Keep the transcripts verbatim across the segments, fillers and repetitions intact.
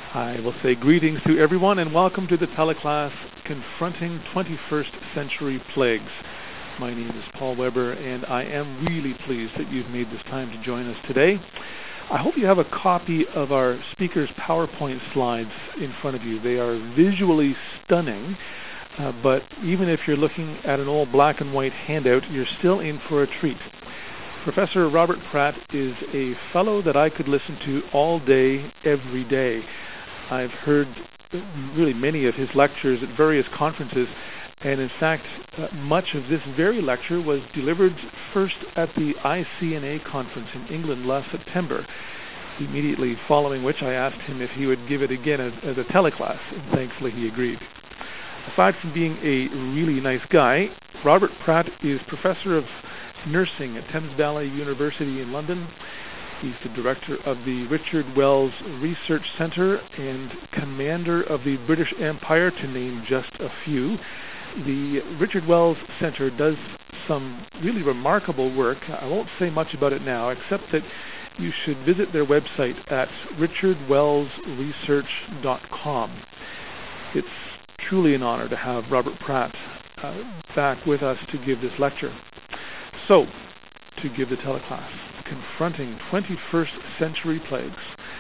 I will say greetings to everyone and welcome to the teleclass Confronting twenty-first Century Plagues. My name is Paul Weber and I am really pleased that you've made this time to join us today. I hope you have a copy of our speaker's PowerPoint slides in front of you. They are visually stunning, uh, but even if you're looking at an old black and white handout, you're still in for a treat. Professor Robert Pratt is a fellow that I could listen to all day, every day. I've heard really many of his lectures at various conferences, and in fact, uh, much of this very lecture was delivered first at the I C N A conference in England last September, immediately following which I asked him if he would give it again as, as a teleclass, and thankfully he agreed. Aside from being a really nice guy, Robert Pratt is professor of nursing at Thames Valley University in London. He's the director of the Richard Wells Research Centre and commander of the British Empire, to name just a few. The Richard Wells Centre does some really remarkable work. I won't say much about it now, except that you should visit their website at richard wells research dot com. It's truly an honor to have Robert Pratt uh, back with us to give this lecture. So, to give the teleclass, Confronting twenty-first Century Plagues,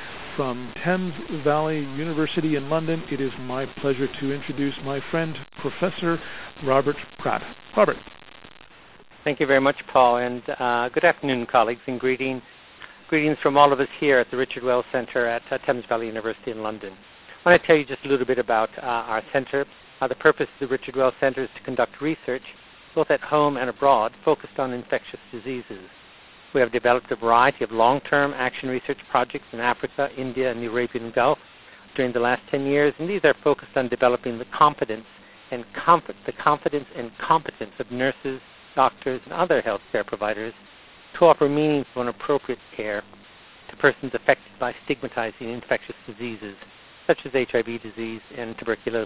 from Thames Valley University in London, it is my pleasure to introduce my friend, Professor Robert Pratt. Robert. Thank you very much, Paul, and uh, good afternoon, colleagues, and greeting, greetings from all of us here at the Richard Wells Centre at uh, Thames Valley University in London. I want to tell you just a little bit about uh, our centre. Uh, the purpose of the Richard Wells Centre is to conduct research, both at home and abroad, focused on infectious diseases. We have developed a variety of long-term action research projects in Africa, India, and the Arabian Gulf during the last ten years, and these are focused on developing the competence and comfort, the confidence and competence of nurses, doctors, and other healthcare providers to offer meaningful and appropriate care to persons affected by stigmatizing infectious diseases, such as H I V disease and tuberculosis.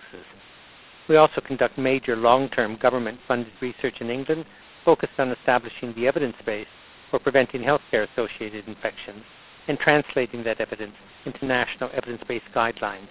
We also conduct major long-term government-funded research in England focused on establishing the evidence base for preventing healthcare-associated infections and translating that evidence into national evidence-based guidelines.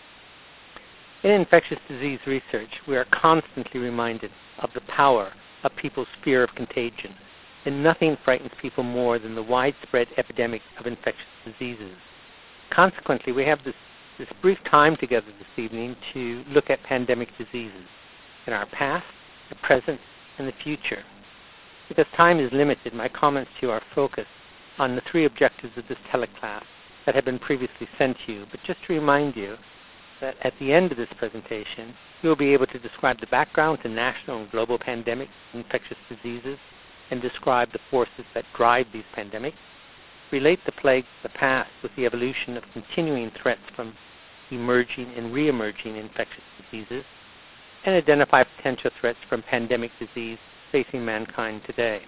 In infectious disease research, we are constantly reminded of the power of people's fear of contagion, and nothing frightens people more than the widespread epidemic of infectious diseases. Consequently, we have this, this brief time together this evening to look at pandemic diseases in our past, the present, and the future. Because time is limited, my comments to you are focused on the three objectives of this teleclass that have been previously sent to you. But just to remind you that at the end of this presentation, you will be able to describe the background to national and global pandemics, infectious diseases, and describe the forces that drive these pandemics, relate the plagues of the past with the evolution of continuing threats from emerging and re-emerging infectious diseases, and identify potential threats from pandemic disease facing mankind today.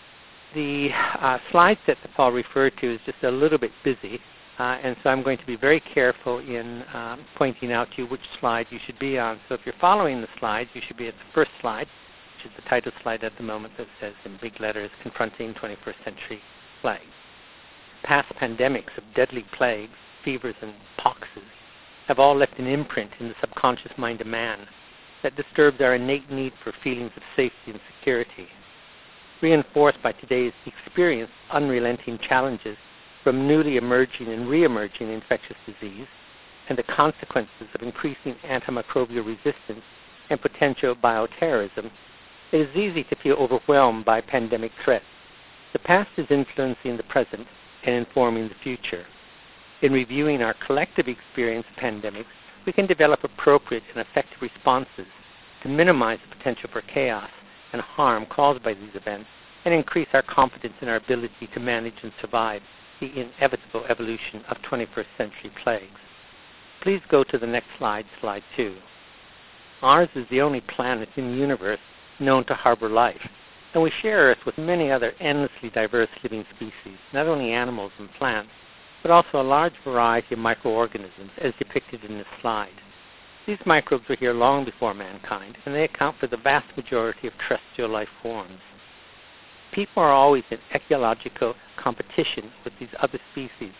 The uh, slide set that Paul referred to is just a little bit busy, uh, and so I'm going to be very careful in um, pointing out to you which slide you should be on. So if you're following the slides, you should be at the first slide, which is the title slide at the moment that says in big letters, Confronting twenty-first Century Plagues. Past pandemics of deadly plagues, fevers, and poxes have all left an imprint in the subconscious mind of man that disturbs our innate need for feelings of safety and security. Reinforced by today's experienced unrelenting challenges from newly emerging and re-emerging infectious disease and the consequences of increasing antimicrobial resistance and potential bioterrorism, it is easy to feel overwhelmed by pandemic threats. The past is influencing the present and informing the future. In reviewing our collective experience of pandemics, we can develop appropriate and effective responses to minimize the potential for chaos and harm caused by these events and increase our confidence in our ability to manage and survive the inevitable evolution of twenty-first century plagues. Please go to the next slide, slide two. Ours is the only planet in the universe known to harbor life, and we share Earth with many other endlessly diverse living species, not only animals and plants, but also a large variety of microorganisms, as depicted in this slide. These microbes were here long before mankind, and they account for the vast majority of terrestrial life forms. People are always in ecological competition with these other species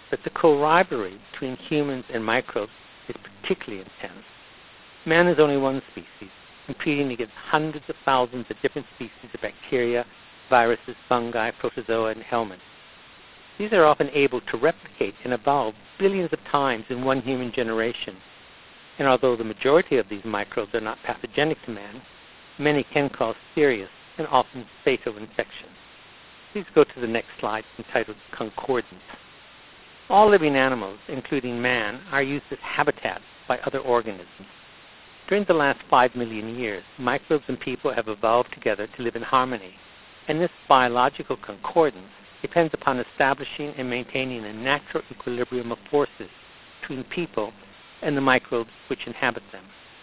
that the co-rivalry between humans and microbes is particularly intense. Man is only one species, competing against hundreds of thousands of different species of bacteria, viruses, fungi, protozoa, and helminths. These are often able to replicate and evolve billions of times in one human generation. And although the majority of these microbes are not pathogenic to man, many can cause serious and often fatal infections. Please go to the next slide entitled Concordance. All living animals, including man, are used as habitats by other organisms. During the last five million years, microbes and people have evolved together to live in harmony, and this biological concordance depends upon establishing and maintaining a natural equilibrium of forces between people and the microbes which inhabit them.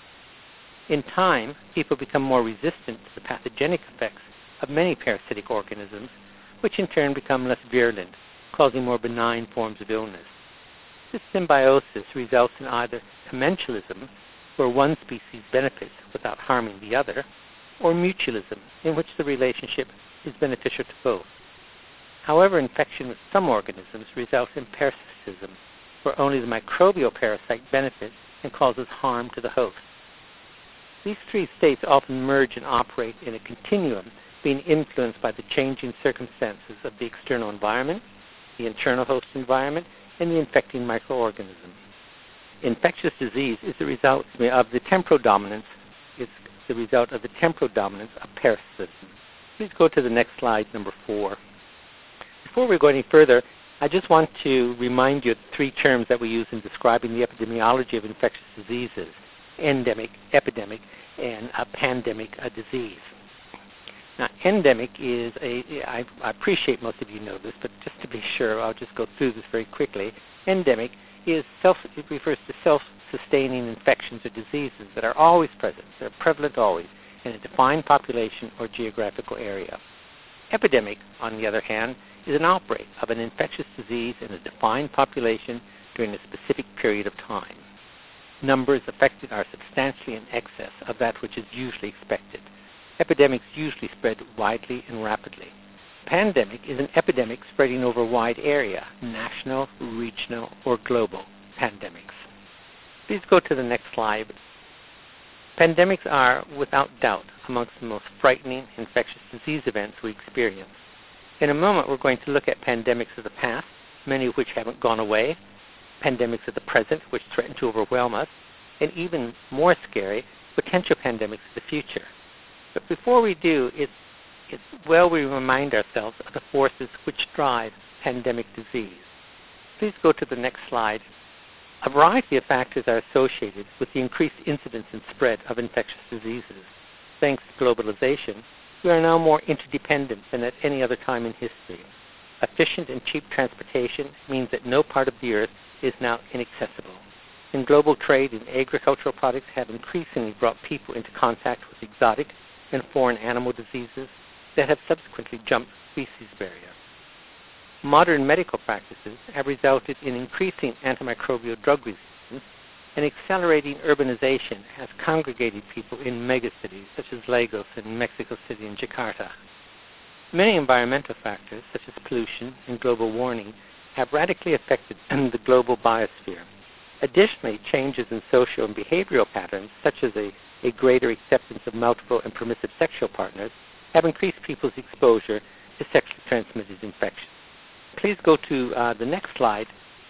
In time, people become more resistant to the pathogenic effects of many parasitic organisms, which in turn become less virulent, causing more benign forms of illness. This symbiosis results in either commensalism, where one species benefits without harming the other, or mutualism, in which the relationship is beneficial to both. However, infection with some organisms results in parasitism, where only the microbial parasite benefits and causes harm to the host. These three states often merge and operate in a continuum, being influenced by the changing circumstances of the external environment, the internal host environment, and the infecting microorganism. Infectious disease is the result of the temporal dominance. It's the result of the temporal dominance of parasitism. Please go to the next slide, number four. Before we go any further, I just want to remind you of the three terms that we use in describing the epidemiology of infectious diseases: endemic, epidemic, and a pandemic, a disease. Now, endemic is a, I, I appreciate most of you know this, but just to be sure, I'll just go through this very quickly. Endemic is self, it refers to self-sustaining infections or diseases that are always present, they're prevalent always, in a defined population or geographical area. Epidemic, on the other hand, is an outbreak of an infectious disease in a defined population during a specific period of time. Numbers affected are substantially in excess of that which is usually expected. Epidemics usually spread widely and rapidly. Pandemic is an epidemic spreading over a wide area, national, regional, or global pandemics. Please go to the next slide. Pandemics are, without doubt, amongst the most frightening infectious disease events we experience. In a moment, we're going to look at pandemics of the past, many of which haven't gone away, pandemics of the present, which threaten to overwhelm us, and even more scary, potential pandemics of the future. But before we do, it's, it's well we remind ourselves of the forces which drive pandemic disease. Please go to the next slide. A variety of factors are associated with the increased incidence and spread of infectious diseases. Thanks to globalization, we are now more interdependent than at any other time in history. Efficient and cheap transportation means that no part of the earth is now inaccessible. And global trade in agricultural products have increasingly brought people into contact with exotic and foreign animal diseases that have subsequently jumped species barriers. Modern medical practices have resulted in increasing antimicrobial drug resistance, and accelerating urbanization has congregated people in megacities such as Lagos and Mexico City and Jakarta. Many environmental factors, such as pollution and global warming, have radically affected the global biosphere. Additionally, changes in social and behavioral patterns, such as a, a greater acceptance of multiple and permissive sexual partners, have increased people's exposure to sexually transmitted infections. Please go to uh, the next slide.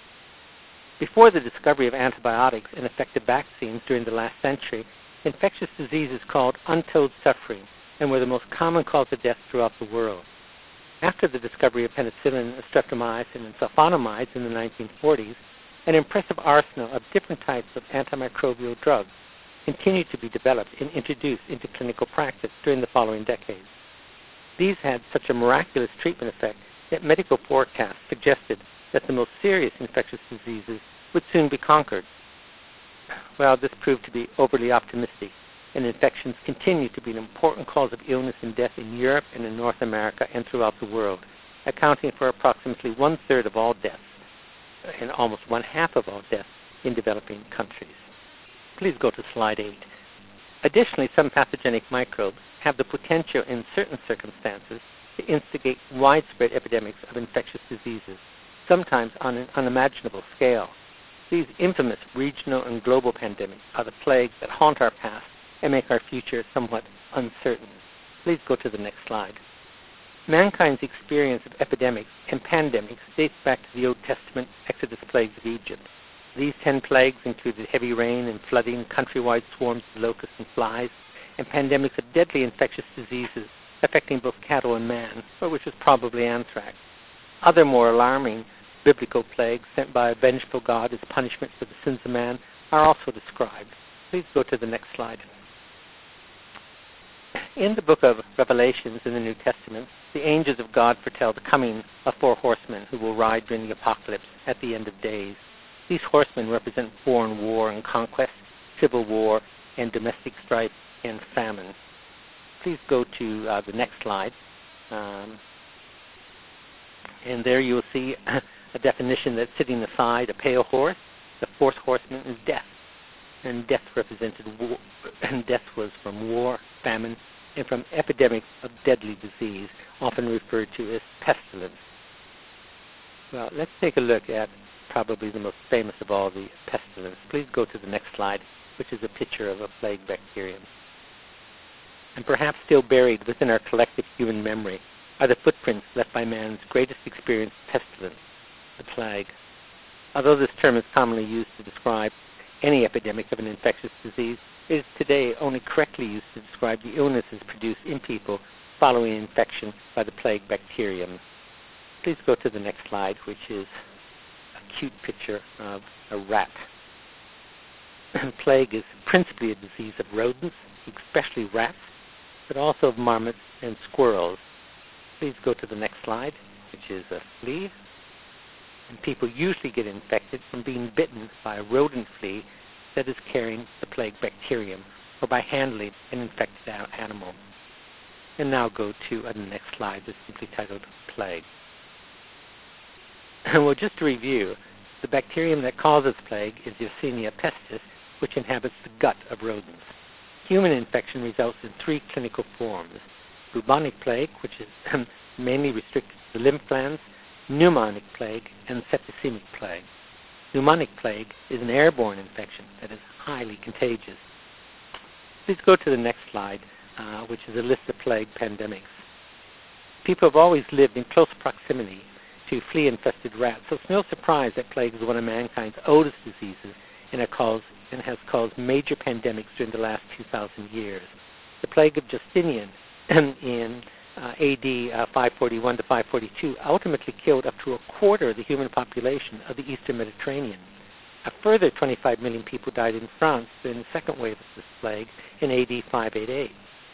Before the discovery of antibiotics and effective vaccines during the last century, infectious diseases caused untold suffering and were the most common cause of death throughout the world. After the discovery of penicillin, streptomycin, and sulfonamides in the nineteen forties, an impressive arsenal of different types of antimicrobial drugs continued to be developed and introduced into clinical practice during the following decades. These had such a miraculous treatment effect that medical forecasts suggested that the most serious infectious diseases would soon be conquered. Well, this proved to be overly optimistic, and infections continue to be an important cause of illness and death in Europe and in North America and throughout the world, accounting for approximately one-third of all deaths and almost one-half of all deaths in developing countries. Please go to slide eight. Additionally, some pathogenic microbes have the potential in certain circumstances to instigate widespread epidemics of infectious diseases. sometimes on an unimaginable scale. These infamous regional and global pandemics are the plagues that haunt our past and make our future somewhat uncertain. Please go to the next slide. Mankind's experience of epidemics and pandemics dates back to the Old Testament Exodus plagues of Egypt. These ten plagues included heavy rain and flooding, countrywide swarms of locusts and flies, and pandemics of deadly infectious diseases affecting both cattle and man, which was probably anthrax. Other more alarming biblical plagues sent by a vengeful God as punishment for the sins of man are also described. Please go to the next slide. In the book of Revelations in the New Testament, the angels of God foretell the coming of four horsemen who will ride during the apocalypse at the end of days. These horsemen represent foreign war and conquest, civil war, and domestic strife and famine. Please go to uh, the next slide. Um, and there you'll see a definition that's sitting aside a pale horse. The fourth horseman is death. And death represented war, and death was from war, famine, and from epidemics of deadly disease, often referred to as pestilence. Well, let's take a look at probably the most famous of all the pestilence. Please go to the next slide, which is a picture of a plague bacterium. And perhaps still buried within our collective human memory are the footprints left by man's greatest experience, pestilence, the plague. Although this term is commonly used to describe any epidemic of an infectious disease, it is today only correctly used to describe the illnesses produced in people following infection by the plague bacterium. Please go to the next slide, which is a cute picture of a rat. Plague is principally a disease of rodents, especially rats, but also of marmots and squirrels. Please go to the next slide, which is a flea. And people usually get infected from being bitten by a rodent flea that is carrying the plague bacterium, or by handling an infected animal. And now go to uh, the next slide that's simply titled Plague. And well, just to review, the bacterium that causes plague is Yersinia pestis, which inhabits the gut of rodents. Human infection results in three clinical forms: bubonic plague, which is mainly restricted to the lymph glands, pneumonic plague, and septicemic plague. Pneumonic plague is an airborne infection that is highly contagious. Please go to the next slide, uh, which is a list of plague pandemics. People have always lived in close proximity to flea-infested rats, so it's no surprise that plague is one of mankind's oldest diseases and, it caused, and has caused major pandemics during the last two thousand years. The plague of Justinian in uh, A D uh, five forty-one to five forty-two ultimately killed up to a quarter of the human population of the Eastern Mediterranean. A further twenty-five million people died in France during the second wave of this plague in A D five eighty-eight.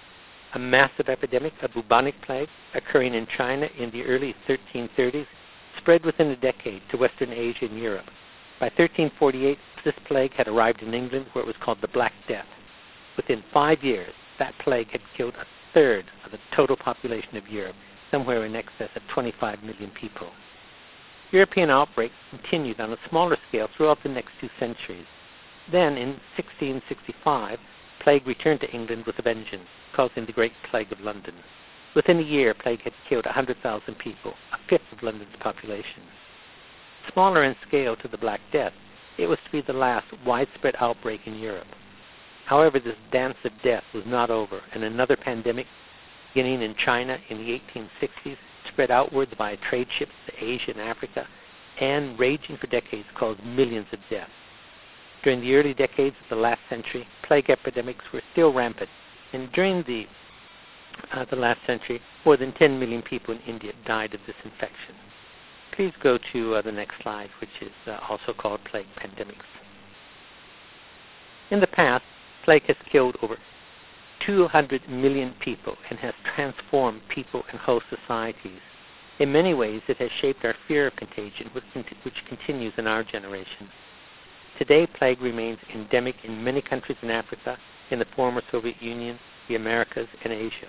A massive epidemic of bubonic plague occurring in China in the early thirteen thirties spread within a decade to Western Asia and Europe. By thirteen forty-eight, this plague had arrived in England, where it was called the Black Death. Within five years, that plague had killed a third of the total population of Europe, somewhere in excess of twenty-five million people. European outbreaks continued on a smaller scale throughout the next two centuries. Then, in sixteen sixty-five, plague returned to England with a vengeance, causing the Great Plague of London. Within a year, plague had killed one hundred thousand people, a fifth of London's population. Smaller in scale to the Black Death, it was to be the last widespread outbreak in Europe. However, this dance of death was not over, and another pandemic, beginning in China in the eighteen sixties, spread outwards via trade ships to Asia and Africa, and raging for decades caused millions of deaths. During the early decades of the last century, plague epidemics were still rampant, and during the, uh, the last century, more than ten million people in India died of this infection. Please go to uh, the next slide, which is uh, also called Plague Pandemics. In the past, plague has killed over two hundred million people and has transformed people and host societies. In many ways, it has shaped our fear of contagion, which, which continues in our generation. Today, plague remains endemic in many countries in Africa, in the former Soviet Union, the Americas, and Asia.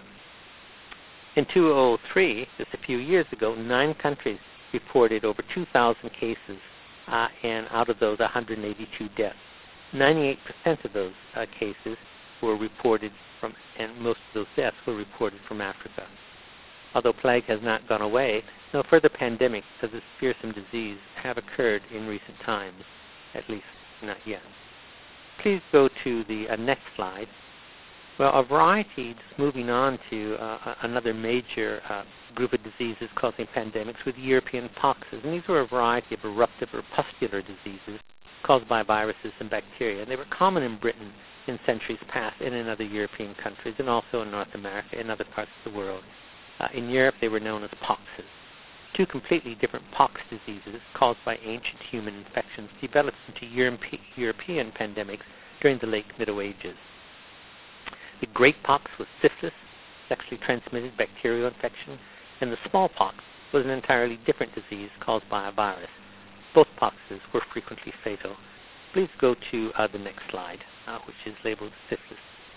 In two thousand three, just a few years ago, nine countries reported over two thousand cases, uh, and out of those, one hundred eighty-two deaths. ninety-eight percent of those uh, cases were reported from, and most of those deaths were reported from Africa. Although plague has not gone away, no further pandemics of this fearsome disease have occurred in recent times, at least not yet. Please go to the uh, next slide. Well, a variety, just moving on to uh, another major uh, group of diseases causing pandemics with European poxes. And these were a variety of eruptive or pustular diseases caused by viruses and bacteria. And they were common in Britain in centuries past and in other European countries and also in North America and other parts of the world. Uh, in Europe, they were known as poxes. Two completely different pox diseases caused by ancient human infections developed into Europe- European pandemics during the late Middle Ages. The great pox was syphilis, sexually transmitted bacterial infection, and the smallpox was an entirely different disease caused by a virus. Both poxes were frequently fatal. Please go to uh, the next slide, uh, which is labeled syphilis.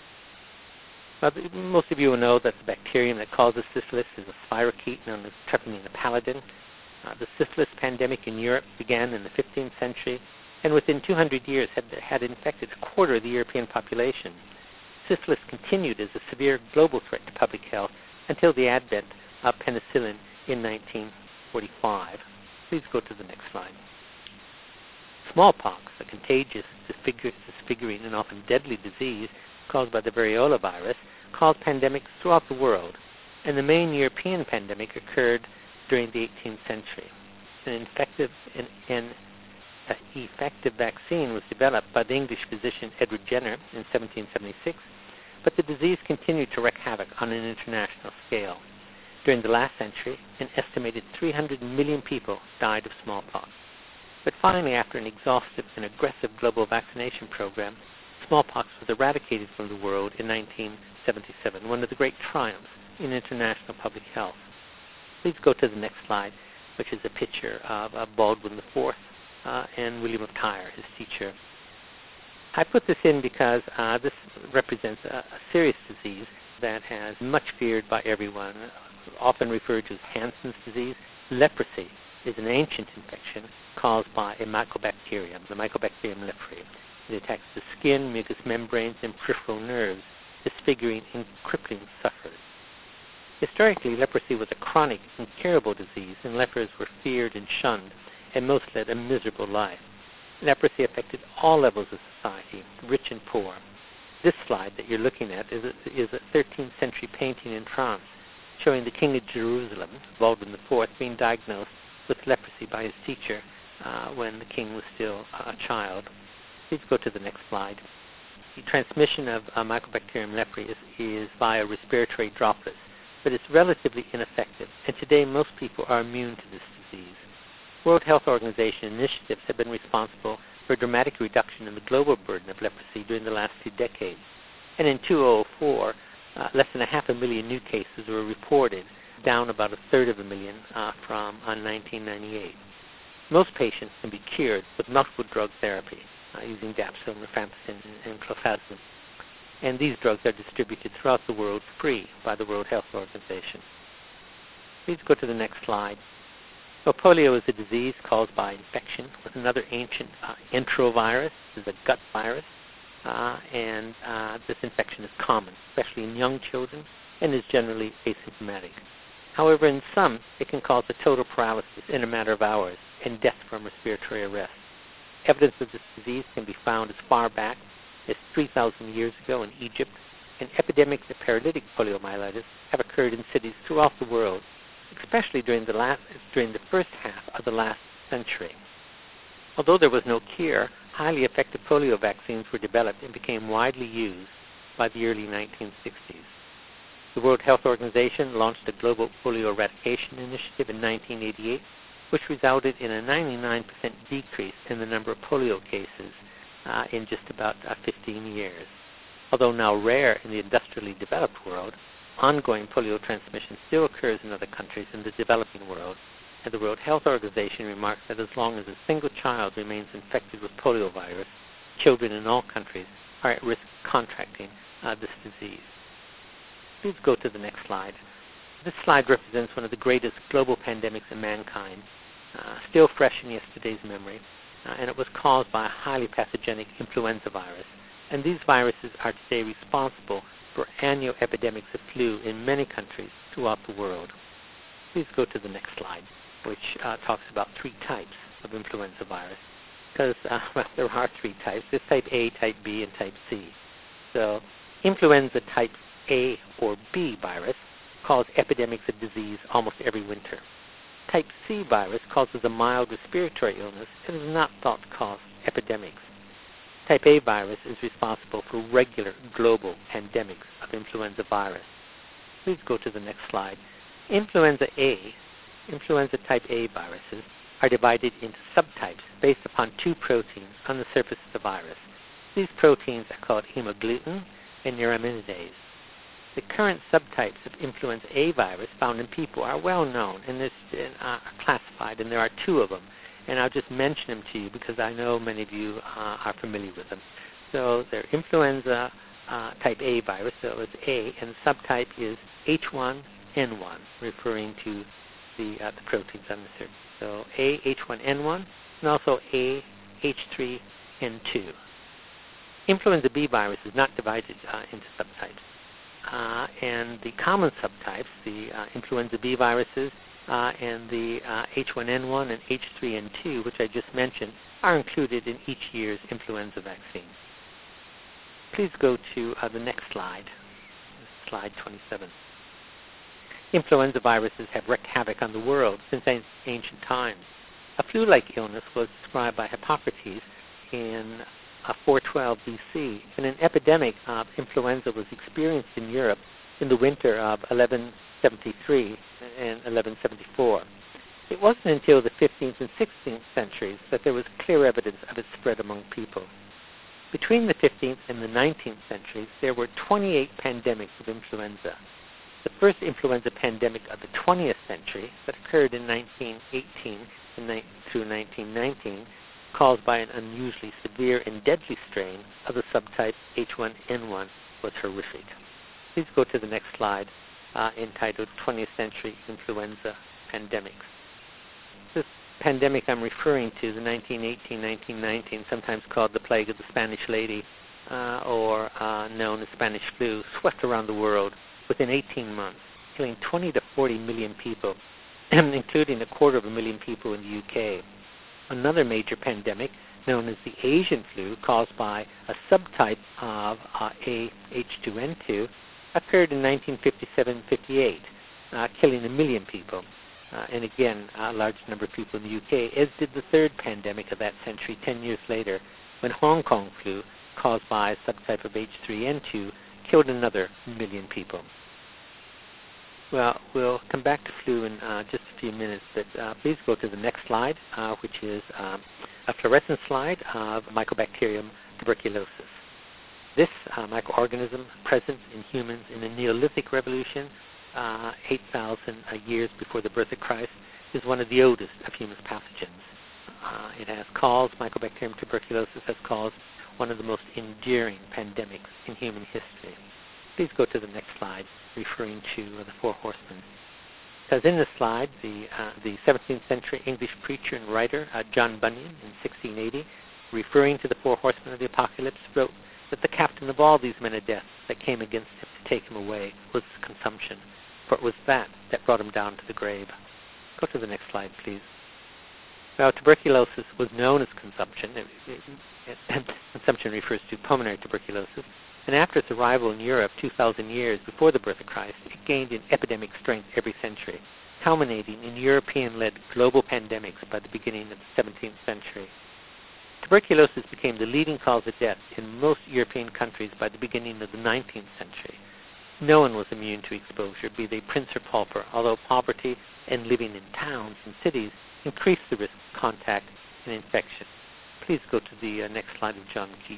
Uh, most of you will know that the bacterium that causes syphilis is a spirochete known as Treponema pallidum. Uh, the syphilis pandemic in Europe began in the fifteenth century, and within two hundred years had, had infected a quarter of the European population. Syphilis continued as a severe global threat to public health until the advent of penicillin in nineteen forty-five. Please go to the next slide. Smallpox, a contagious, disfiguring, and often deadly disease caused by the variola virus, caused pandemics throughout the world, and the main European pandemic occurred during the eighteenth century. An effective, an, an effective vaccine was developed by the English physician Edward Jenner in seventeen seventy-six, but the disease continued to wreak havoc on an international scale. During the last century, an estimated three hundred million people died of smallpox. But finally, after an exhaustive and aggressive global vaccination program, smallpox was eradicated from the world in nineteen seventy-seven, one of the great triumphs in international public health. Please go to the next slide, which is a picture of uh, Baldwin the Fourth uh, and William of Tyre, his teacher. I put this in because uh, this represents a, a serious disease that has much feared by everyone, often referred to as Hansen's disease. Leprosy is an ancient infection caused by a mycobacterium, the Mycobacterium leprae. It attacks the skin, mucous membranes, and peripheral nerves, disfiguring and crippling sufferers. Historically, leprosy was a chronic, incurable disease, and lepers were feared and shunned, and most led a miserable life. Leprosy affected all levels of society, rich and poor. This slide that you're looking at is a, is a thirteenth century painting in France showing the King of Jerusalem, Baldwin the Fourth, being diagnosed with leprosy by his teacher uh, when the king was still a child. Please go to the next slide. The transmission of uh, Mycobacterium leprae is, is via respiratory droplets, but it's relatively ineffective, and today most people are immune to this disease. World Health Organization initiatives have been responsible for a dramatic reduction in the global burden of leprosy during the last two decades. And in two thousand four, uh, less than a half a million new cases were reported, down about a third of a million uh, from uh, nineteen ninety-eight. Most patients can be cured with multiple drug therapy uh, using dapsone, rifampicin, and, and clofazimine. And these drugs are distributed throughout the world free by the World Health Organization. Please go to the next slide. Well, polio is a disease caused by infection with another ancient uh, enterovirus. This is a gut virus, uh, and uh, this infection is common, especially in young children, and is generally asymptomatic. However, in some, it can cause a total paralysis in a matter of hours and death from respiratory arrest. Evidence of this disease can be found as far back as three thousand years ago in Egypt, and epidemics of paralytic poliomyelitis have occurred in cities throughout the world, especially during the, last, during the first half of the last century. Although there was no cure, highly effective polio vaccines were developed and became widely used by the early nineteen sixties. The World Health Organization launched a global polio eradication initiative in nineteen eighty-eight, which resulted in a ninety-nine percent decrease in the number of polio cases uh, in just about uh, fifteen years. Although now rare in the industrially developed world, ongoing polio transmission still occurs in other countries in the developing world, and the World Health Organization remarks that as long as a single child remains infected with poliovirus, children in all countries are at risk of contracting uh, this disease. Please go to the next slide. This slide represents one of the greatest global pandemics in mankind, uh, still fresh in yesterday's memory, uh, and it was caused by a highly pathogenic influenza virus. And these viruses are today responsible for annual epidemics of flu in many countries throughout the world. Please go to the next slide, which uh, talks about three types of influenza virus. Because uh, well, there are three types. There's type A, type B, and type C. So influenza type A or B virus cause epidemics of disease almost every winter. Type C virus causes a mild respiratory illness and is not thought to cause epidemics. Type A virus is responsible for regular global pandemics of influenza virus. Please go to the next slide. Influenza A, influenza type A viruses are divided into subtypes based upon two proteins on the surface of the virus. These proteins are called hemagglutinin and neuraminidase. The current subtypes of influenza A virus found in people are well known and uh, are classified, and there are two of them. And I'll just mention them to you because I know many of you uh, are familiar with them. So they're influenza uh, type A virus, so it's A, and the subtype is H one N one, referring to the, uh, the proteins on the surface. So A H one N one and also A H three N two. Influenza B virus is not divided uh, into subtypes. Uh, and the common subtypes, the uh, influenza B viruses uh, and the uh, H one N one and H three N two, which I just mentioned, are included in each year's influenza vaccine. Please go to uh, the next slide, slide twenty-seven. Influenza viruses have wreaked havoc on the world since ancient times. A flu-like illness was described by Hippocrates in uh, four twelve B C, and an epidemic of influenza was experienced in Europe in the winter of eleven seventy-three and eleven seventy-four. It wasn't until the fifteenth and sixteenth centuries that there was clear evidence of its spread among people. Between the fifteenth and the nineteenth centuries, there were twenty-eight pandemics of influenza. The first influenza pandemic of the twentieth century that occurred in nineteen eighteen and through nineteen nineteen, caused by an unusually severe and deadly strain of the subtype H one N one, was horrific. Please go to the next slide, uh, entitled twentieth Century Influenza Pandemics. This pandemic I'm referring to, the nineteen eighteen nineteen nineteen, sometimes called the Plague of the Spanish Lady, uh, or uh, known as Spanish flu, swept around the world within eighteen months, killing twenty to forty million people, including a quarter of a million people in the U K. Another major pandemic, known as the Asian flu, caused by a subtype of uh, A H two N two, occurred in nineteen fifty-seven fifty-eight, uh, killing a million people. Uh, and again, a large number of people in the U K, as did the third pandemic of that century ten years later, when Hong Kong flu, caused by a subtype of H three N two, killed another million people. Well, we'll come back to flu in uh, just a few minutes, but uh, please go to the next slide, uh, which is um, a fluorescent slide of Mycobacterium tuberculosis. This uh, microorganism, present in humans in the Neolithic Revolution, uh, eight thousand uh, years before the birth of Christ, is one of the oldest of human pathogens. Uh, it has caused, Mycobacterium tuberculosis has caused one of the most enduring pandemics in human history. Please go to the next slide, referring to uh, the Four Horsemen. Because in this slide, the, uh, the seventeenth century English preacher and writer uh, John Bunyan in sixteen eighty, referring to the Four Horsemen of the Apocalypse, wrote that the captain of all these men of death that came against him to take him away was consumption, for it was that that brought him down to the grave. Go to the next slide, please. Well, tuberculosis was known as consumption. It, it, it, consumption refers to pulmonary tuberculosis. And after its arrival in Europe two thousand years before the birth of Christ, it gained in epidemic strength every century, culminating in European-led global pandemics by the beginning of the seventeenth century. Tuberculosis became the leading cause of death in most European countries by the beginning of the nineteenth century. No one was immune to exposure, be they prince or pauper, although poverty and living in towns and cities increased the risk of contact and infection. Please go to the uh, next slide of John Keats.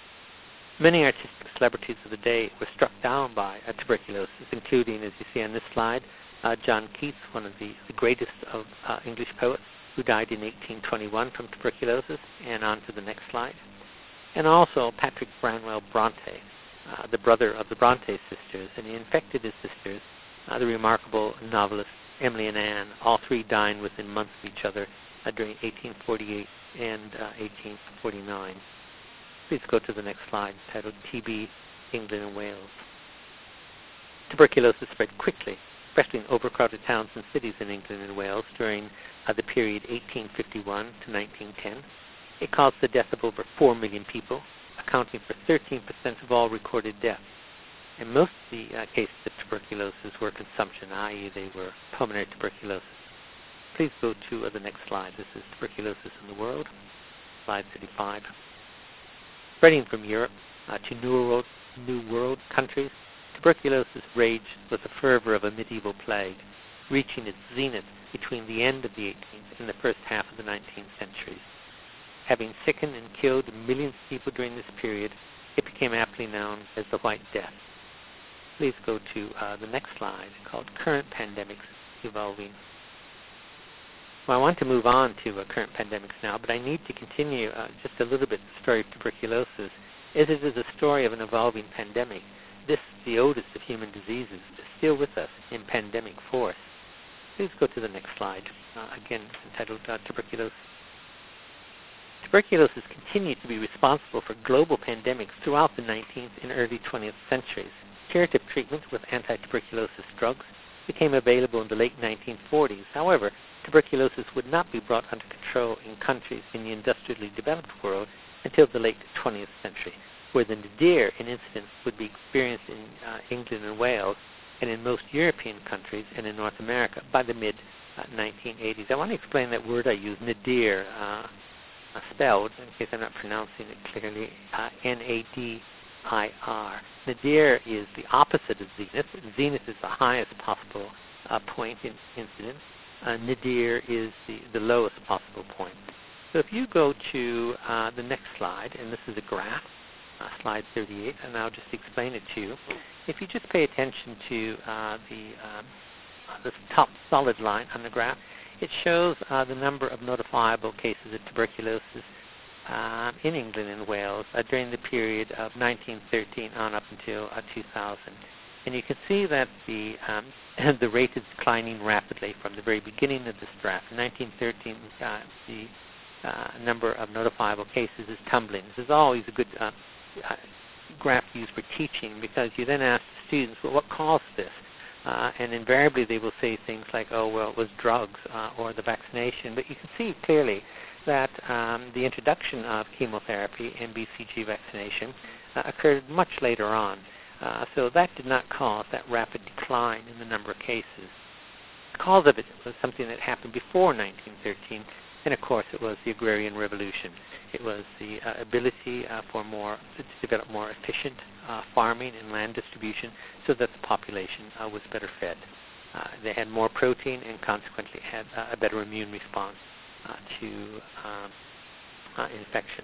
Many artistic celebrities of the day were struck down by uh, tuberculosis, including, as you see on this slide, uh, John Keats, one of the, the greatest of uh, English poets, who died in eighteen twenty-one from tuberculosis, and on to the next slide. And also Patrick Branwell Bronte, uh, the brother of the Bronte sisters, and he infected his sisters, uh, the remarkable novelists Emily and Anne, all three dying within months of each other uh, during eighteen forty-eight and uh, eighteen forty-nine. Please go to the next slide, titled T B, England and Wales. Tuberculosis spread quickly especially in overcrowded towns and cities in England and Wales during uh, the period eighteen fifty-one to nineteen ten. It caused the death of over four million people, accounting for thirteen percent of all recorded deaths. And most of the uh, cases of tuberculosis were consumption, that is they were pulmonary tuberculosis. Please go to uh, the next slide. This is tuberculosis in the world, slide thirty-five. Spreading from Europe uh, to New World, New World countries, tuberculosis raged with the fervor of a medieval plague, reaching its zenith between the end of the eighteenth and the first half of the nineteenth centuries. Having sickened and killed millions of people during this period, it became aptly known as the White Death. Please go to uh, the next slide, called Current Pandemics Evolving. Well, I want to move on to uh, current pandemics now, but I need to continue uh, just a little bit the story of tuberculosis, as it is a story of an evolving pandemic. This, the oldest of human diseases, is still with us in pandemic force. Please go to the next slide, uh, again entitled uh, Tuberculosis. Tuberculosis continued to be responsible for global pandemics throughout the nineteenth and early twentieth centuries. Curative treatments with anti-tuberculosis drugs became available in the late nineteen forties. However, tuberculosis would not be brought under control in countries in the industrially developed world until the late twentieth century, where the nadir in incidence would be experienced in uh, England and Wales and in most European countries and in North America by the mid nineteen eighties. I want to explain that word I use, nadir, uh, spelled, in case I'm not pronouncing it clearly, uh, N A D I R. Nadir is the opposite of zenith. Zenith is the highest possible uh, point in incidence. Uh, nadir is the, the lowest possible point. So if you go to uh, the next slide, and this is a graph, uh, slide thirty-eight, and I'll just explain it to you. If you just pay attention to uh, the um, this top solid line on the graph, it shows uh, the number of notifiable cases of tuberculosis uh, in England and Wales uh, during the period of nineteen thirteen on up until uh, two thousand. And you can see that the um, the rate is declining rapidly from the very beginning of this graph. In nineteen thirteen, uh, the uh, number of notifiable cases is tumbling. This is always a good uh, uh, graph used for teaching, because you then ask the students, well, what caused this? Uh, and invariably they will say things like, oh, well, it was drugs uh, or the vaccination. But you can see clearly that um, the introduction of chemotherapy and B C G vaccination uh, occurred much later on. Uh, so that did not cause that rapid decline in the number of cases. The cause of it was something that happened before nineteen thirteen, and of course it was the agrarian revolution. It was the uh, ability uh, for more to develop more efficient uh, farming and land distribution so that the population uh, was better fed. Uh, they had more protein and consequently had uh, a better immune response uh, to um, uh, infection.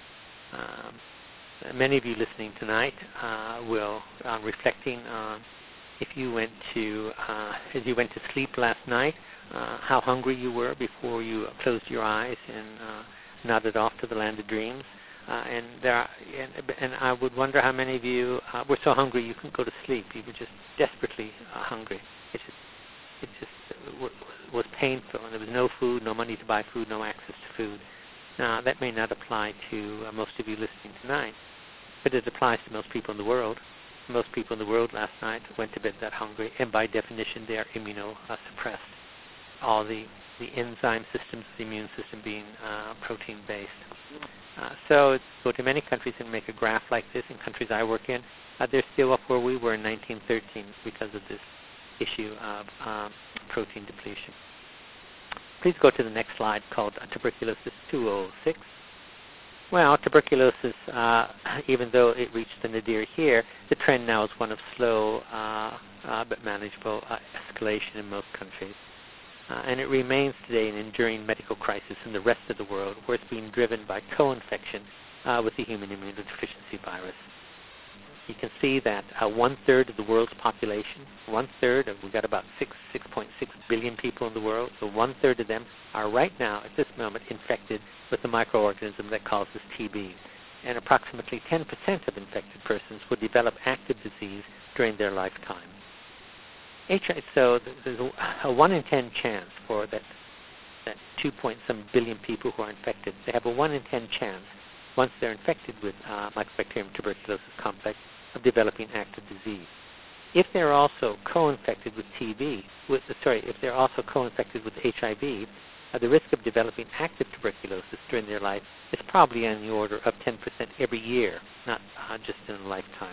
Um, Many of you listening tonight uh, will, uh, reflecting on if you went to, uh, as you went to sleep last night, uh, how hungry you were before you closed your eyes and uh, nodded off to the land of dreams. Uh, and there, are, and, and I would wonder how many of you uh, were so hungry you couldn't go to sleep. You were just desperately uh, hungry. It just, it just w- was painful, and there was no food, no money to buy food, no access to food. Now, that may not apply to uh, most of you listening tonight, but it applies to most people in the world. Most people in the world last night went to bed that hungry, and by definition, they are immunosuppressed. All the, the enzyme systems of the immune system being uh, protein-based. Uh, so go to many countries and make a graph like this. In countries I work in, uh, they're still up where we were in nineteen thirteen because of this issue of um, protein depletion. Please go to the next slide called uh, Tuberculosis two oh six. Well, tuberculosis, uh, even though it reached the nadir here, the trend now is one of slow uh, uh, but manageable uh, escalation in most countries. Uh, and it remains today an enduring medical crisis in the rest of the world, where it's being driven by co-infection uh, with the human immunodeficiency virus. You can see that uh, one-third of the world's population, one-third, of, we've got about six, six point six billion people in the world, so one-third of them are right now, at this moment, infected with the microorganism that causes T B. And approximately ten percent of infected persons will develop active disease during their lifetime. H I V, so there's a, a one in ten chance for that, that two point some billion people who are infected. They have a one in ten chance, once they're infected with uh, Mycobacterium tuberculosis complex, of developing active disease. If they're also co-infected with T B, with, sorry, if they're also co-infected with H I V, uh, the risk of developing active tuberculosis during their life is probably on the order of ten percent every year, not uh, just in a lifetime.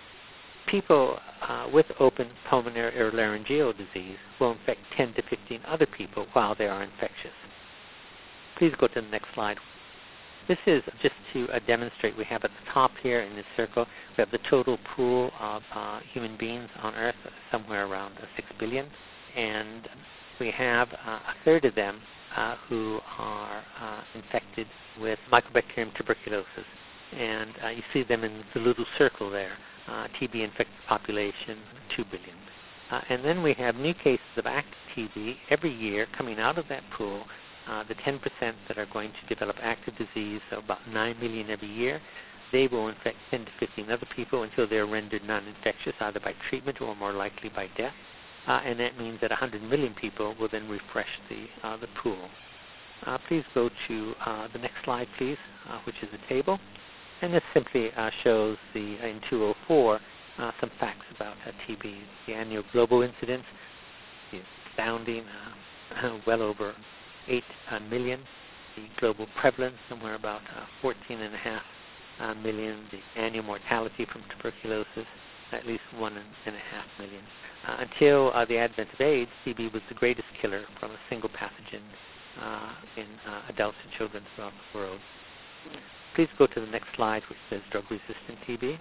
People uh, with open pulmonary or laryngeal disease will infect ten to fifteen other people while they are infectious. Please go to the next slide. This is just to uh, demonstrate. We have at the top here in this circle, we have the total pool of uh, human beings on Earth, uh, somewhere around uh, six billion. And we have uh, a third of them uh, who are uh, infected with Mycobacterium tuberculosis. And uh, you see them in the little circle there, uh, T B-infected population, two billion. Uh, and then we have new cases of active T B every year coming out of that pool. Uh, the ten percent that are going to develop active disease, so about nine million every year, they will infect ten to fifteen other people until they're rendered non-infectious, either by treatment or more likely by death. Uh, and that means that one hundred million people will then refresh the, uh, the pool. Uh, please go to uh, the next slide, please, uh, which is a table. And this simply uh, shows the, in two thousand four, uh, some facts about uh, T B. The annual global incidence is astounding, uh, well over eight uh, million. The global prevalence, somewhere about uh, fourteen and a half uh, million. The annual mortality from tuberculosis, at least one and a half million. Uh, until uh, the advent of AIDS, T B was the greatest killer from a single pathogen uh, in uh, adults and children throughout the world. Please go to the next slide, which says drug-resistant T B.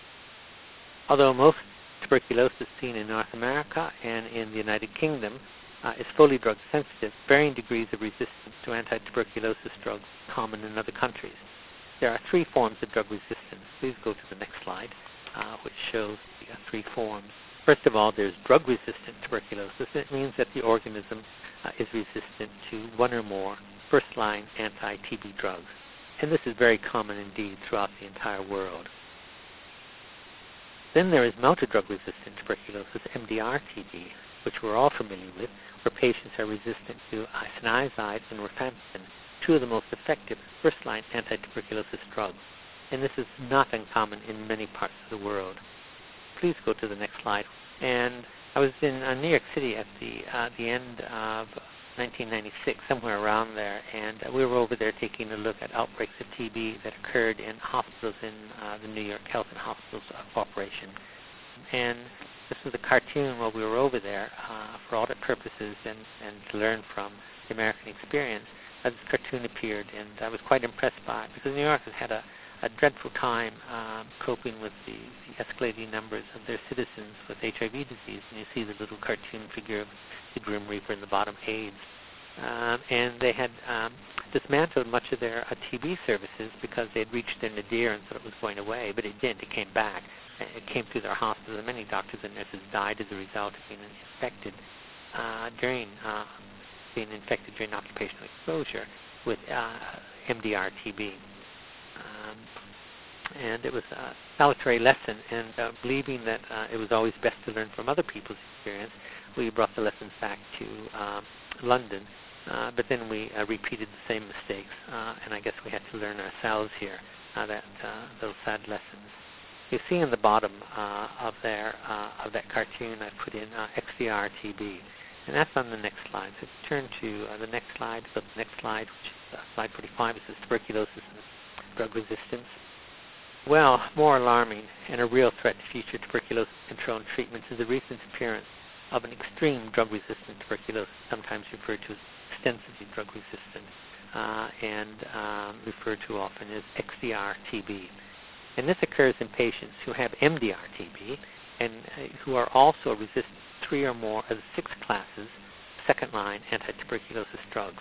Although most tuberculosis seen in North America and in the United Kingdom uh, is fully drug-sensitive, varying degrees of resistance to anti-tuberculosis drugs are common in other countries. There are three forms of drug resistance. Please go to the next slide, uh, which shows the uh, three forms. First of all, there's drug-resistant tuberculosis. It means that the organism uh, is resistant to one or more first-line anti-T B drugs. And this is very common indeed throughout the entire world. Then there is multi-drug-resistant tuberculosis, M D R T B, which we're all familiar with, where patients are resistant to isoniazid and rifampicin, two of the most effective first-line anti-tuberculosis drugs. And this is not uncommon in many parts of the world. Please go to the next slide. And I was in uh, New York City at the uh, the end of nineteen ninety-six, somewhere around there, and uh, we were over there taking a look at outbreaks of T B that occurred in hospitals in uh, the New York Health and Hospitals uh, Corporation. And this was a cartoon while we were over there uh, for audit purposes and, and to learn from the American experience. Uh, this cartoon appeared, and I was quite impressed by it because New York has had a, a dreadful time um, coping with the, the escalating numbers of their citizens with H I V disease. And you see the little cartoon figure of the Grim Reaper in the bottom, AIDS. Um, and they had um, dismantled much of their uh, T B services because they had reached their nadir and thought it was going away, but it didn't. It came back. It came through their hospitals, and many doctors and nurses died as a result of being infected uh, during uh, being infected during occupational exposure with uh, M D R T B. Um, and it was a salutary lesson, and uh, believing that uh, it was always best to learn from other people's experience, we brought the lessons back to um, London, uh, but then we uh, repeated the same mistakes, uh, and I guess we had to learn ourselves here uh, that uh, those sad lessons. You see in the bottom uh, of there uh, of that cartoon, I put in uh, X D R T B, and that's on the next slide. So if you turn to uh, the next slide, go to the next slide, which is uh, slide forty-five. It says tuberculosis and drug resistance. Well, more alarming and a real threat to future tuberculosis control and treatment is the recent appearance of an extreme drug-resistant tuberculosis, sometimes referred to as extensively drug-resistant, uh, and um, referred to often as X D R T B. And this occurs in patients who have M D R T B and uh, who are also resistant to three or more of the six classes second-line anti-tuberculosis drugs.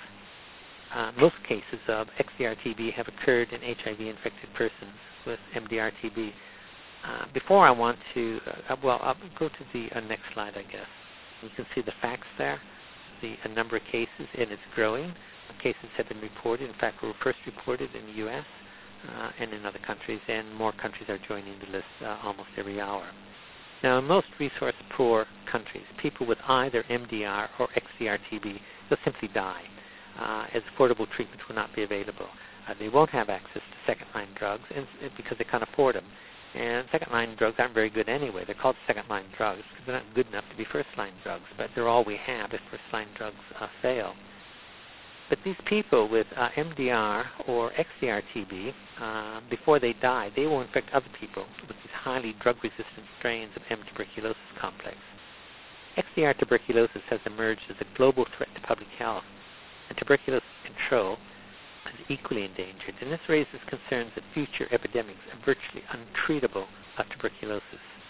Uh, most cases of X D R T B have occurred in H I V-infected persons with M D R T B. Uh, before I want to, uh, well, I'll go to the uh, next slide, I guess. You can see the facts there, the uh, number of cases, and it's growing. Cases have been reported. In fact, were first reported in the U S uh, and in other countries, and more countries are joining the list uh, almost every hour. Now, in most resource-poor countries, people with either M D R or X D R T B will simply die, uh, as affordable treatment will not be available. Uh, they won't have access to second-line drugs and, because they can't afford them. And second-line drugs aren't very good anyway. They're called second-line drugs because they're not good enough to be first-line drugs, but they're all we have if first-line drugs uh, fail. But these people with uh, M D R or X D R T B, uh, before they die, they will infect other people with these highly drug-resistant strains of M. tuberculosis complex. X D R tuberculosis has emerged as a global threat to public health, and tuberculosis control is equally endangered, and this raises concerns that future epidemics are virtually untreatable of tuberculosis.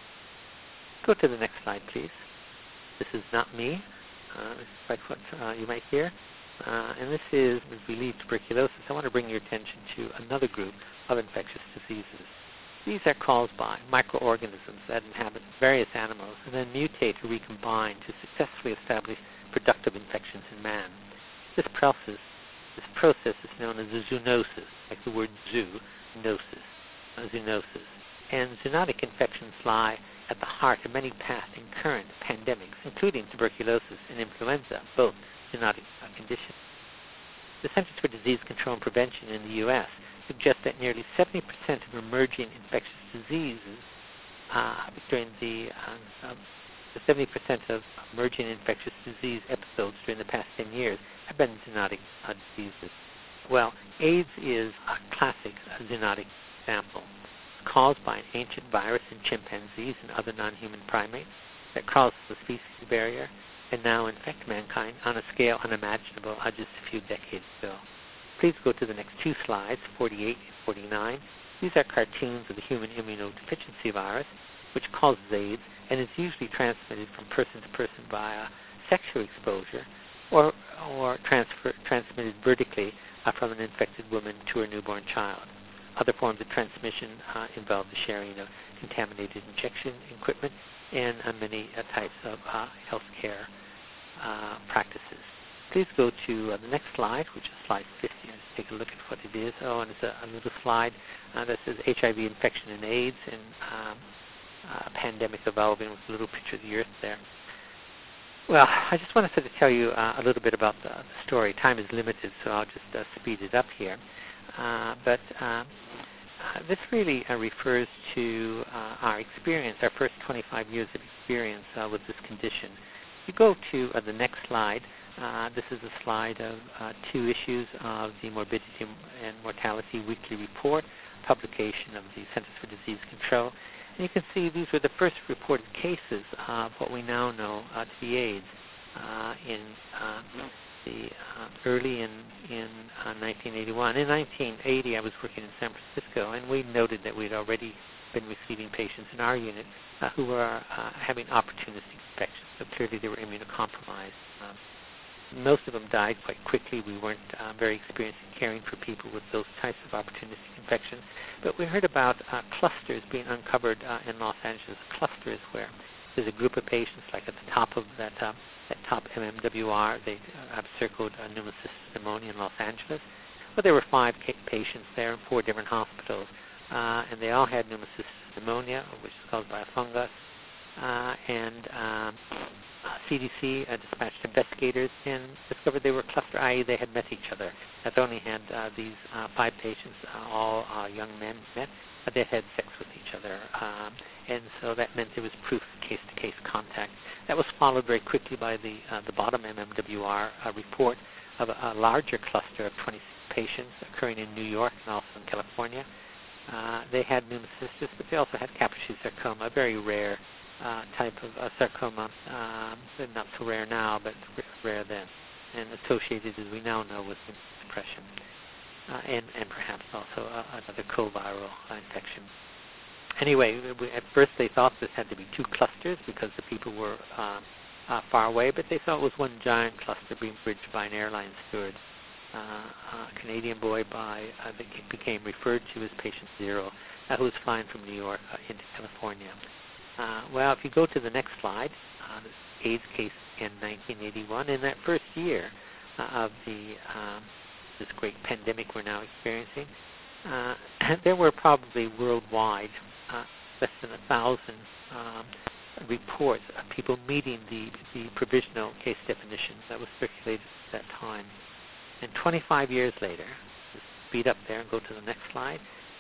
Go to the next slide, please. This is not me. Uh, this is quite what uh, you might hear. Uh, and this is, as we leave tuberculosis, I want to bring your attention to another group of infectious diseases. These are caused by microorganisms that inhabit various animals and then mutate or recombine to successfully establish productive infections in man. This process, this process is known as a zoonosis, like the word zoo, gnosis, uh, zoonosis. And zoonotic infections lie at the heart of many past and current pandemics, including tuberculosis and influenza, both zoonotic uh, conditions. The Centers for Disease Control and Prevention in the U S suggests that nearly seventy percent of emerging infectious diseases uh, during the, uh, uh, the seventy percent of emerging infectious disease episodes during the past ten years have been zoonotic uh, diseases. Well, AIDS is a classic uh, zoonotic example. It's caused by an ancient virus in chimpanzees and other non-human primates that crosses the species barrier and now infect mankind on a scale unimaginable uh, just a few decades ago. Please go to the next two slides, forty-eight and forty-nine. These are cartoons of the human immunodeficiency virus, which causes AIDS and is usually transmitted from person to person via sexual exposure or, or transfer, transmitted vertically uh, from an infected woman to her newborn child. Other forms of transmission uh, involve the sharing of contaminated injection equipment and uh, many uh, types of uh, healthcare uh, practices. Please go to uh, the next slide, which is slide fifty. Let's take a look at what it is. Oh, and it's a, a little slide uh, that says H I V infection and AIDS and um, uh, pandemic evolving with a little picture of the Earth there. Well, I just wanted to tell you uh, a little bit about the, the story. Time is limited, so I'll just uh, speed it up here. Uh, but um, uh, this really uh, refers to uh, our experience, our first twenty-five years of experience uh, with this condition. If you go to uh, the next slide, uh, this is a slide of uh, two issues of the Morbidity and Mortality Weekly Report, publication of the Centers for Disease Control. And you can see these were the first reported cases of what we now know uh, to be AIDS uh, in uh, the uh, early in, in uh, nineteen eighty-one. In nineteen eighty, I was working in San Francisco, and we noted that we'd already been receiving patients in our unit uh, who were uh, having opportunistic infections. So clearly they were immunocompromised. Um, most of them died quite quickly. We weren't uh, very experienced in caring for people with those types of opportunistic infections. But we heard about uh, clusters being uncovered uh, in Los Angeles. A cluster is where there's a group of patients, like at the top of that, uh, that top M M W R, they uh, have circled uh, pneumocystis pneumonia in Los Angeles. Well, there were five ca- patients there in four different hospitals, uh, and they all had pneumocystis pneumonia, which is caused by a fungus. Uh, and um, uh, C D C uh, dispatched investigators and discovered they were cluster, that is they had met each other. Not only had uh, these uh, five patients, uh, all uh, young men met, but they had sex with each other. Um, and so that meant there was proof of case-to-case contact. That was followed very quickly by the, uh, the bottom M M W R uh, report of a, a larger cluster of twenty-six patients occurring in New York and also in California. Uh, they had pneumocystis, but they also had Kaposi's sarcoma, a very rare uh, type of uh, sarcoma. Um, not so rare now, but rare then, and associated, as we now know, with immunosuppression, uh, and, and perhaps also uh, another co-viral uh, infection. Anyway, we, at first they thought this had to be two clusters because the people were uh, uh, far away, but they thought it was one giant cluster being bridged by an airline steward. Uh, a Canadian boy by uh, that became referred to as patient zero, uh, who was flying from New York uh, into California. Uh, well, if you go to the next slide, uh, this AIDS case in nineteen eighty-one, in that first year uh, of the um, this great pandemic we're now experiencing, uh, there were probably worldwide uh, less than a thousand um, reports of people meeting the, the provisional case definition that was circulated at that time. And twenty-five years later, just speed up there and go to the next slide,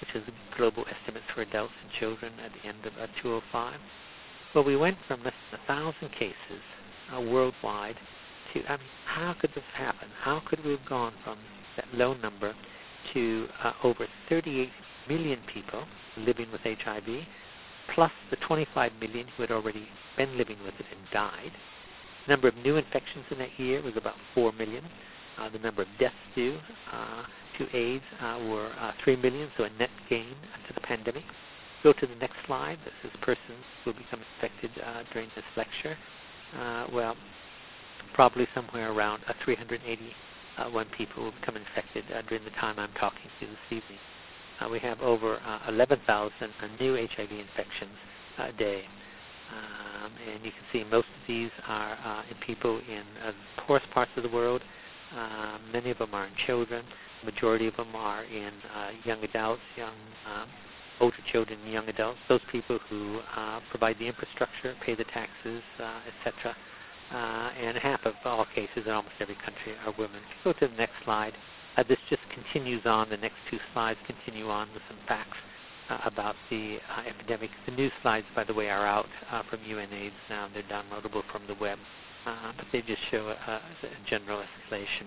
which is the global estimates for adults and children at the end of uh, two thousand five. Well, we went from less than one thousand cases uh, worldwide to, I mean, how could this happen? How could we have gone from that low number to uh, over thirty-eight million people living with H I V, plus the twenty-five million who had already been living with it and died? The number of new infections in that year was about four million. Uh, the number of deaths due uh, to AIDS uh, were uh, three million, so a net gain to the pandemic. Go to the next slide. This is persons who will become infected uh, during this lecture. Uh, well, probably somewhere around uh, three hundred eighty-one people will become infected uh, during the time I'm talking to you this evening. Uh, we have over uh, eleven thousand uh, new H I V infections uh, a day. Um, and you can see most of these are uh, in people in uh, the poorest parts of the world. Uh, many of them are in children. The majority of them are in uh, young adults, young um, older children and young adults, those people who uh, provide the infrastructure, pay the taxes, uh, et cetera. Uh, and half of all cases in almost every country are women. Go to the next slide. Uh, this just continues on. The next two slides continue on with some facts uh, about the uh, epidemic. The new slides, by the way, are out uh, from UNAIDS now. They're downloadable from the web, uh, but they just show a, a general escalation.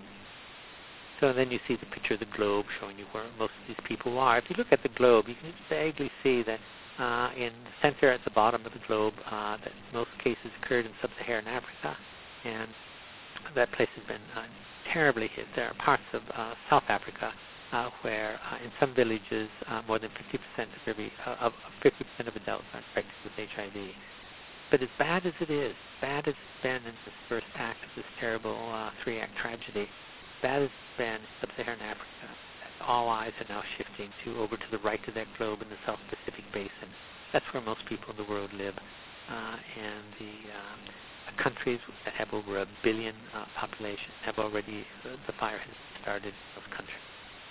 So then you see the picture of the globe showing you where most of these people are. If you look at the globe, you can vaguely see that uh, in the center at the bottom of the globe, uh, that most cases occurred in sub-Saharan Africa, and that place has been uh, terribly hit. There are parts of uh, South Africa uh, where, uh, in some villages, uh, more than fifty percent of every uh, of fifty percent of adults are infected with H I V. But as bad as it is, bad as it's been in this first act of this terrible uh, three-act tragedy, bad as it's been in sub-Saharan Africa, all eyes are now shifting to over to the right of that globe in the South Pacific Basin. That's where most people in the world live, uh, and the uh, countries that have over a billion uh, population have already, uh, the fire has started in those countries.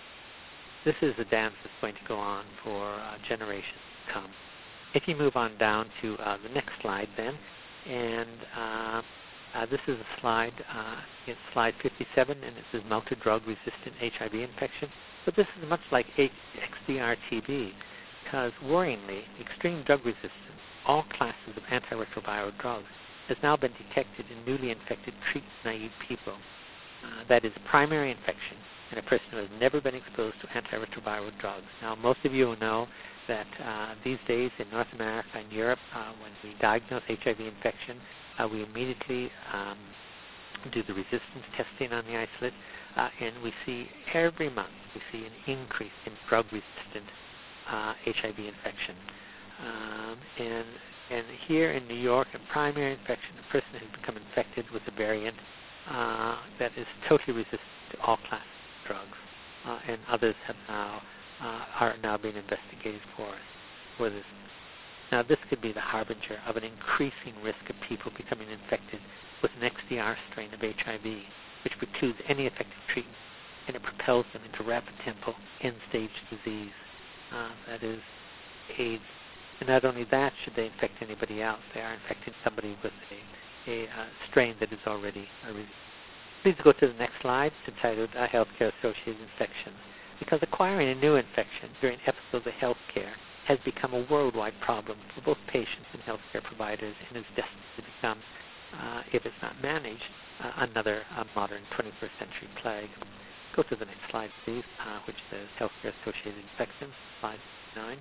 This is a dance that's going to go on for uh, generations to come. If you move on down to uh, the next slide then, and uh, uh, this is a slide, uh, it's slide fifty-seven, and it says multi-drug-resistant H I V infection. But this is much like X D R T B, because worryingly, extreme drug resistance, all classes of antiretroviral drugs, has now been detected in newly infected treatment-naive people. Uh, that is primary infection in a person who has never been exposed to antiretroviral drugs. Now, most of you will know that uh, these days in North America and Europe, uh, when we diagnose H I V infection, uh, we immediately um, do the resistance testing on the isolate, uh, and we see every month we see an increase in drug-resistant uh, H I V infection. Um, and and here in New York, in primary infection, a person has become infected with a variant uh, that is totally resistant to all classes of drugs, uh, and others have now uh, are now being investigated for for this. Now, this could be the harbinger of an increasing risk of people becoming infected with an X D R strain of H I V, which precludes any effective treatment, and it propels them into rapid tempo end-stage disease, uh, that is AIDS. And not only that, should they infect anybody else, they are infecting somebody with a, a uh, strain that is already a re- Please go to the next slide. It's entitled uh, Healthcare-Associated Infections, because acquiring a new infection during episodes of healthcare has become a worldwide problem for both patients and healthcare providers, and is destined to become, uh, if it's not managed, uh, another uh, modern twenty-first century plague. Go to the next slide, please, uh, which says Healthcare-Associated Infections, slide nine.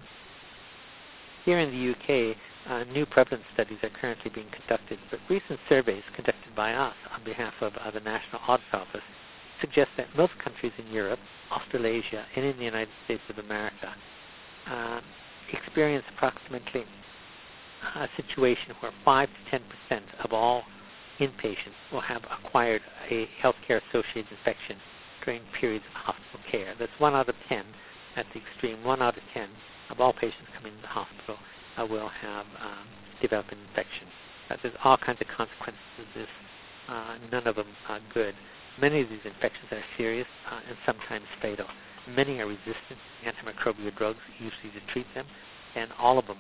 Here in the U K, uh, new prevalence studies are currently being conducted, but recent surveys conducted by us on behalf of uh, the National Audit Office suggest that most countries in Europe, Australasia, and in the United States of America uh, experience approximately a situation where five to ten percent of all inpatients will have acquired a healthcare-associated infection during periods of hospital care. That's one out of ten at the extreme. One out of ten of all patients coming into the hospital uh, will have um, developed an infection. Uh, there's all kinds of consequences of this, uh, none of them are good. Many of these infections are serious uh, and sometimes fatal. Many are resistant to antimicrobial drugs usually to treat them, and all of them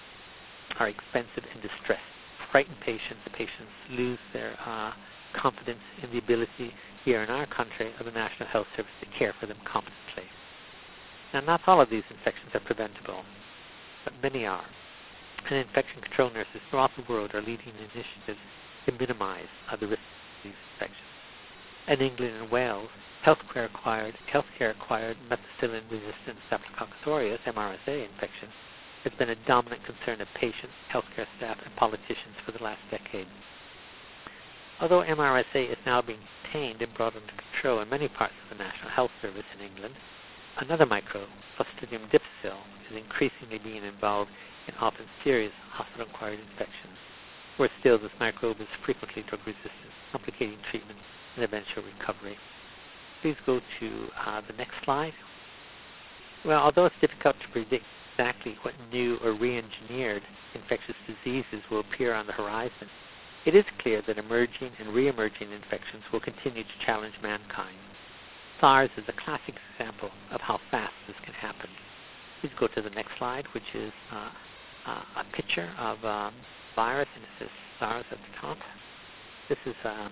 are expensive and distressing. Frightened patients, the patients lose their uh, confidence in the ability here in our country of the National Health Service to care for them competently. Now, not all of these infections are preventable, but many are. And infection control nurses throughout the world are leading initiatives to minimize uh, the risk of these infections. In England and Wales, healthcare acquired, healthcare acquired methicillin-resistant Staphylococcus aureus (M R S A) infection has been a dominant concern of patients, healthcare staff, and politicians for the last decade. Although M R S A is now being contained and brought under control in many parts of the National Health Service in England, another microbe, Clostridium difficile, is increasingly being involved in often serious hospital-acquired infections, where still this microbe is frequently drug-resistant, complicating treatment and eventual recovery. Please go to uh, the next slide. Well, although it's difficult to predict exactly what new or re-engineered infectious diseases will appear on the horizon, it is clear that emerging and re-emerging infections will continue to challenge mankind. SARS is a classic example of how fast this can happen. Please go to the next slide, which is uh, uh, a picture of um, virus, and it says SARS at the top. This is um,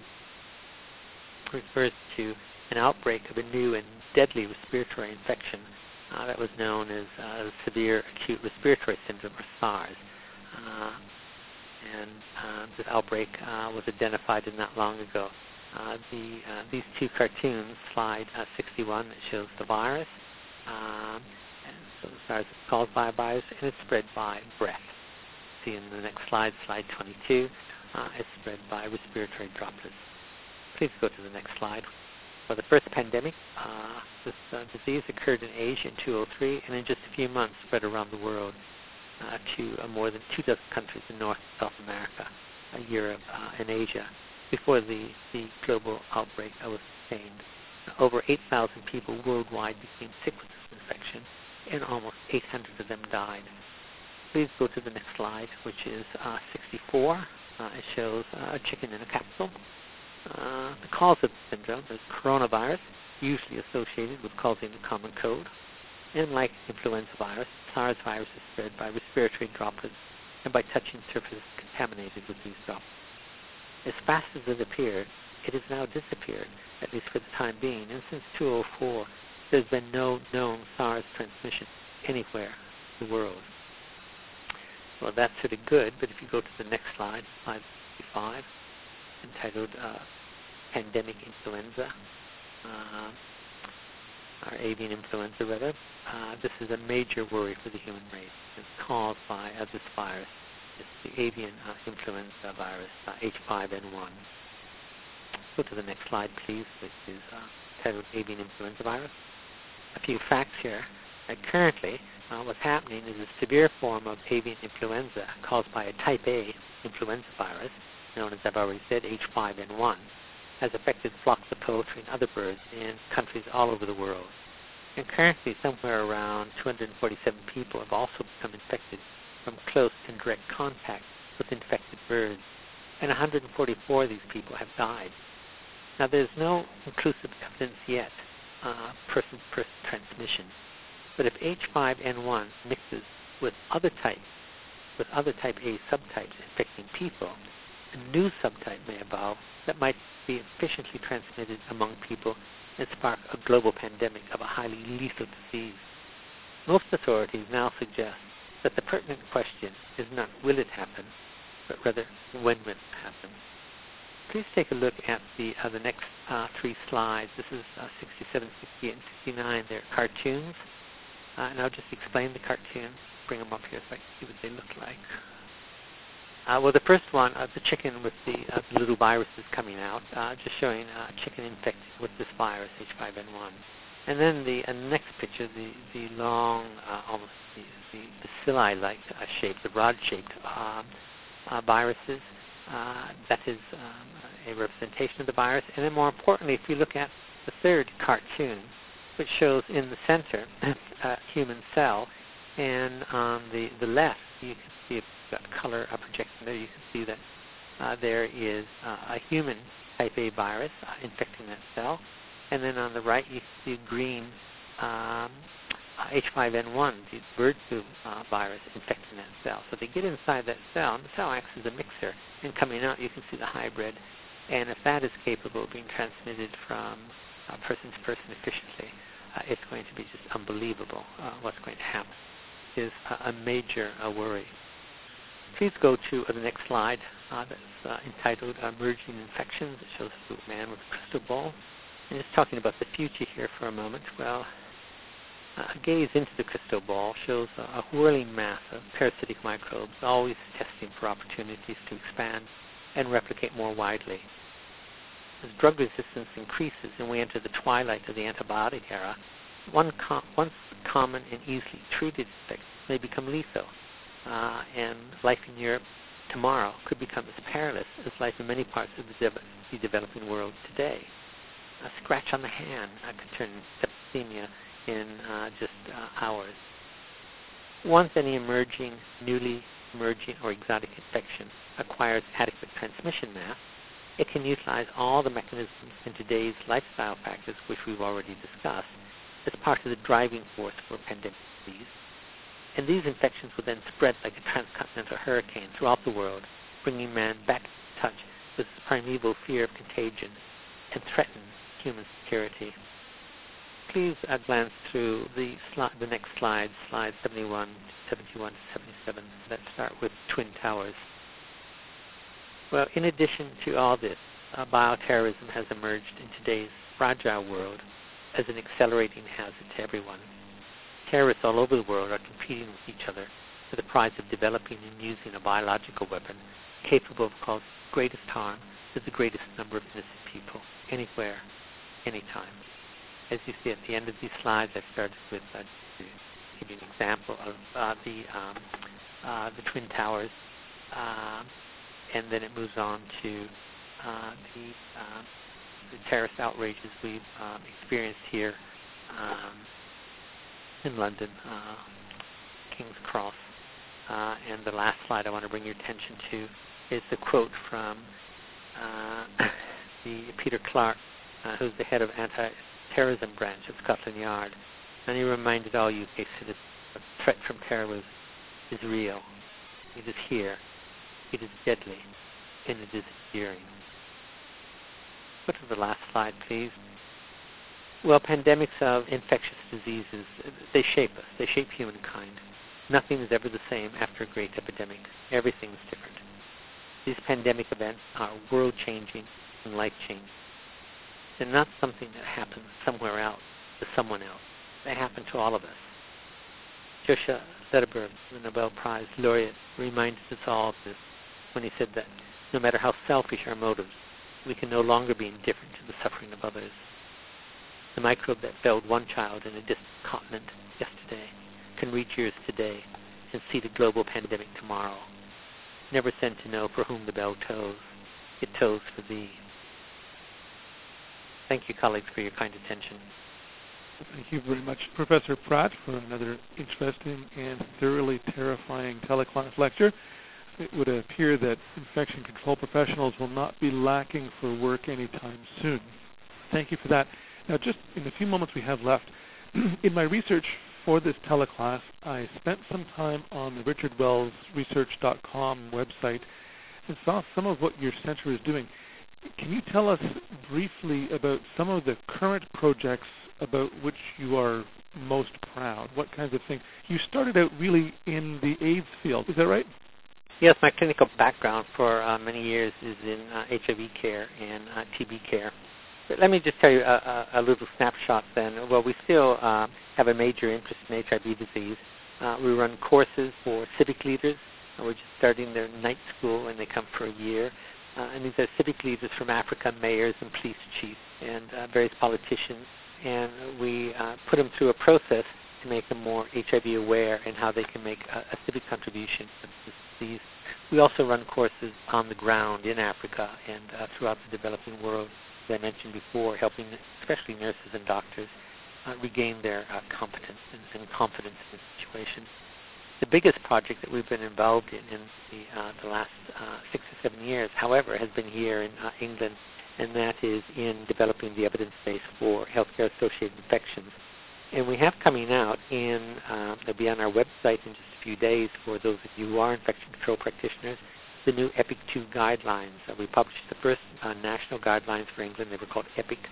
refers to an outbreak of a new and deadly respiratory infection uh, that was known as uh, severe acute respiratory syndrome, or SARS. Uh, and uh, this outbreak uh, was identified not long ago. Uh, the, uh, these two cartoons, slide uh, sixty-one, that shows the virus. Um, and so SARS is caused by a virus, and it's spread by breath. See in the next slide, slide twenty-two, uh, it's spread by respiratory droplets. Please go to the next slide. For the first pandemic, uh, this uh, disease occurred in Asia in two thousand three, and in just a few months spread around the world uh, to uh, more than two dozen countries in North and South America, uh, Europe, uh, and Asia, before the, the global outbreak uh, was contained. Uh, over eight thousand people worldwide became sick with this infection, and almost eight hundred of them died. Please go to the next slide, which is uh, sixty-four. Uh, it shows uh, a chicken in a capsule. Uh, the cause of the syndrome is coronavirus, usually associated with causing the common cold. And like influenza virus, SARS virus is spread by respiratory droplets and by touching surfaces contaminated with these droplets. As fast as it appeared, it has now disappeared, at least for the time being, and since two thousand four, there's been no known SARS transmission anywhere in the world. Well, that's sort of good, but if you go to the next slide, slide fifty-five, entitled uh, Pandemic Influenza, uh, or Avian Influenza rather. Uh, this is a major worry for the human race. It's caused by uh, this virus. It's the avian uh, influenza virus, uh, H five N one. Go to the next slide, please, which is uh, titled Avian Influenza virus. A few facts here. Uh, currently, uh, what's happening is a severe form of avian influenza caused by a type A influenza virus, known as I've already said, H five N one, has affected flocks of poultry and other birds in countries all over the world. And currently, somewhere around two hundred forty-seven people have also become infected from close and direct contact with infected birds, and one hundred forty-four of these people have died. Now, there's no conclusive evidence yet uh, person-to-person transmission, but if H five N one mixes with other types, with other type A subtypes infecting people, a new subtype may evolve that might be efficiently transmitted among people and spark a global pandemic of a highly lethal disease. Most authorities now suggest that the pertinent question is not will it happen, but rather when will it happen. Please take a look at the uh, the next uh, three slides. This is uh, sixty-seven, sixty-eight, and sixty-nine. They're cartoons, uh, and I'll just explain the cartoons. Bring them up here so I can see what they look like. Uh, well, the first one, uh, the chicken with the, uh, the little viruses coming out, uh, just showing uh, chicken infected with this virus, H five N one. And then the uh, next picture, the, the long, uh, almost the, the bacilli-like uh, shape, the rod-shaped um, uh, viruses, uh, that is um, a representation of the virus. And then more importantly, if you look at the third cartoon, which shows in the center a human cell, and on the, the left, you can see a color uh, projection there. You can see that uh, there is uh, a human type A virus uh, infecting that cell. And then on the right, you can see green um, uh, H five N one, the bird flu uh, virus infecting that cell. So they get inside that cell, and the cell acts as a mixer. And coming out, you can see the hybrid. And if that is capable of being transmitted from uh, person to person efficiently, uh, it's going to be just unbelievable uh, what's going to happen. Is a, a major uh, worry. Please go to uh, the next slide uh, that's uh, entitled Emerging Infections. It shows a man with a crystal ball. And just talking about the future here for a moment. Well, uh, a gaze into the crystal ball shows a, a whirling mass of parasitic microbes, always testing for opportunities to expand and replicate more widely. As drug resistance increases and we enter the twilight of the antibiotic era, one com- once common and easily treated infections may become lethal, uh, and life in Europe tomorrow could become as perilous as life in many parts of the, de- the developing world today. A scratch on the hand uh, could turn septicemia in uh, just uh, hours. Once any emerging, newly emerging, or exotic infection acquires adequate transmission mass, it can utilize all the mechanisms in today's lifestyle factors, which we've already discussed, as part of the driving force for pandemic disease. And these infections will then spread like a transcontinental hurricane throughout the world, bringing man back into touch with his primeval fear of contagion and threaten human security. Please uh, glance through the, sli- the next slide, slides seventy-one, seventy-one to seventy-seven, that start with Twin Towers. Well, in addition to all this, uh, bioterrorism has emerged in today's fragile world as an accelerating hazard to everyone. Terrorists all over the world are competing with each other for the prize of developing and using a biological weapon capable of causing greatest harm to the greatest number of innocent people, anywhere, anytime. As you see at the end of these slides, I started with uh, to give you an example of uh, the um, uh, the Twin Towers, uh, and then it moves on to uh, the, uh, the terrorist outrages we've um, experienced here um, in London, uh, King's Cross. Uh, and the last slide I want to bring your attention to is the quote from uh, the Peter Clark, uh, who's the head of anti-terrorism branch at Scotland Yard. And he reminded all U K citizens that the threat from terrorism is real. It is here. It is deadly. And it is enduring. Go to the last slide, please. Well, pandemics of infectious diseases, they shape us. They shape humankind. Nothing is ever the same after a great epidemic. Everything is different. These pandemic events are world-changing and life-changing. They're not something that happens somewhere else to someone else. They happen to all of us. Joshua Zetterberg, the Nobel Prize laureate, reminded us all of this when he said that no matter how selfish our motives, we can no longer be indifferent to the suffering of others. The microbe that felled one child in a distant continent yesterday can reach yours today and see the global pandemic tomorrow. Never send to know for whom the bell tolls. It tolls for thee. Thank you, colleagues, for your kind attention. Thank you very much, Professor Pratt, for another interesting and thoroughly terrifying teleclass lecture. It would appear that infection control professionals will not be lacking for work anytime soon. Thank you for that. Now, just in the few moments we have left, in my research for this teleclass, I spent some time on the richard wells research dot com website and saw some of what your center is doing. Can you tell us briefly about some of the current projects about which you are most proud? What kinds of things? You started out really in the AIDS field, is that right? Yes, my clinical background for uh, many years is in uh, H I V care and uh, T B care. But let me just tell you a, a, a little snapshot then. Well, we still uh, have a major interest in H I V disease. Uh, we run courses for civic leaders. Uh, we're just starting their night school, and they come for a year. Uh, and these are civic leaders from Africa, mayors and police chiefs and uh, various politicians. And we uh, put them through a process to make them more H I V aware and how they can make a, a civic contribution to this disease. We also run courses on the ground in Africa and uh, throughout the developing world, as I mentioned before, helping especially nurses and doctors uh, regain their uh, competence and, and confidence in the situation. The biggest project that we've been involved in in the, uh, the last uh, six or seven years, however, has been here in uh, England, and that is in developing the evidence base for healthcare-associated infections. And we have coming out in, uh, they'll be on our website in just a few days for those of you who are infection control practitioners, the new EPIC two guidelines. Uh, we published the first uh, national guidelines for England. They were called EPIC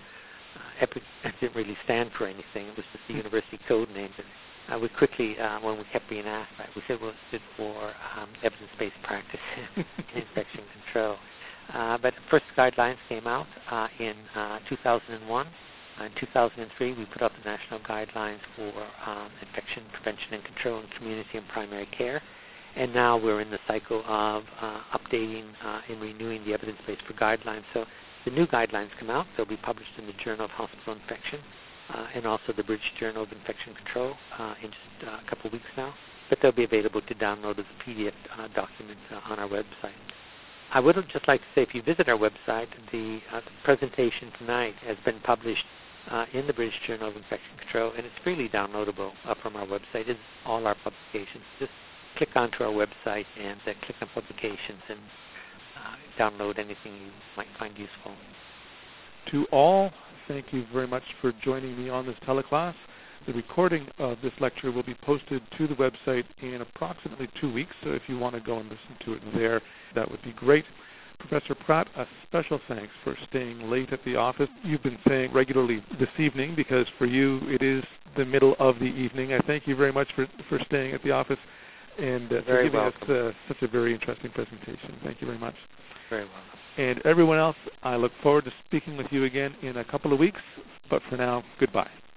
uh, EPIC didn't really stand for anything. It was just the university code name. And uh, we quickly, uh, when we kept being asked, right, we said, well, it stood for um, evidence-based practice in infection control. Uh, but the first guidelines came out uh, in uh, two thousand one. Uh, in two thousand three, we put out the national guidelines for um, infection prevention and control in community and primary care. And now we're in the cycle of uh, updating uh, and renewing the evidence-based for guidelines. So the new guidelines come out. They'll be published in the Journal of Hospital Infection uh, and also the British Journal of Infection Control uh, in just uh, a couple of weeks now. But they'll be available to download as a P D F uh, document uh, on our website. I would just like to say, if you visit our website, the, uh, the presentation tonight has been published uh, in the British Journal of Infection Control, and it's freely downloadable uh, from our website. It's all our publications. Just click onto our website and uh, click on publications and uh, download anything you might find useful. To all, thank you very much for joining me on this teleclass. The recording of this lecture will be posted to the website in approximately two weeks, so if you want to go and listen to it there, that would be great. Professor Pratt, a special thanks for staying late at the office. You've been saying regularly this evening because for you it is the middle of the evening. I thank you very much for, for staying at the office and uh, for giving welcome. us uh, such a very interesting presentation. Thank you very much. Very welcome. And everyone else, I look forward to speaking with you again in a couple of weeks, but for now, goodbye.